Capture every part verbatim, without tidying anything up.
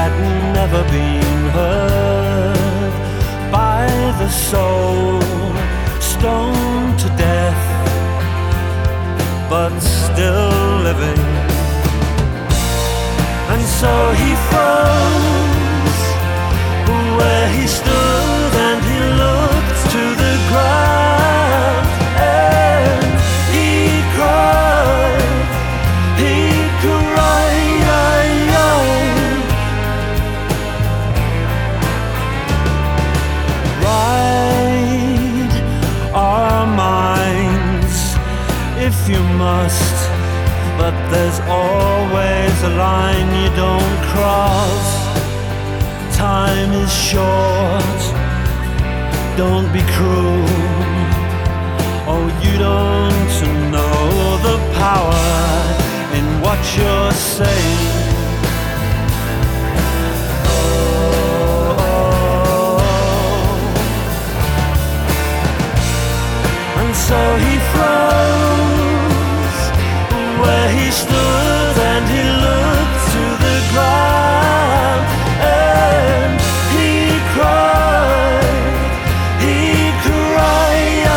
had never been heard by the soul, stoned to death, but still living. And so he froze where he stood, and he looked to the ground, and he cried, he cried. Ride our minds if you must, but there's always a line you don't cross. Time is short, don't be cruel. Oh, you don't know the power in what you're saying. Oh, and so he froze where he stood, and he looked to the ground, and he cried, he cried.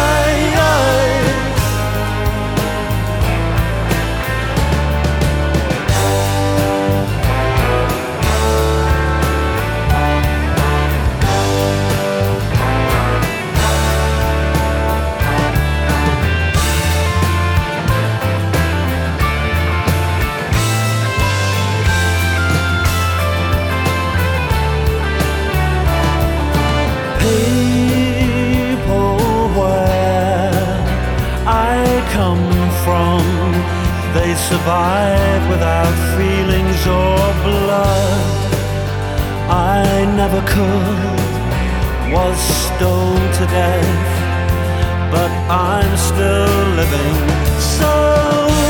They survive without feelings or blood. I never could, was stoned to death, but I'm still living. So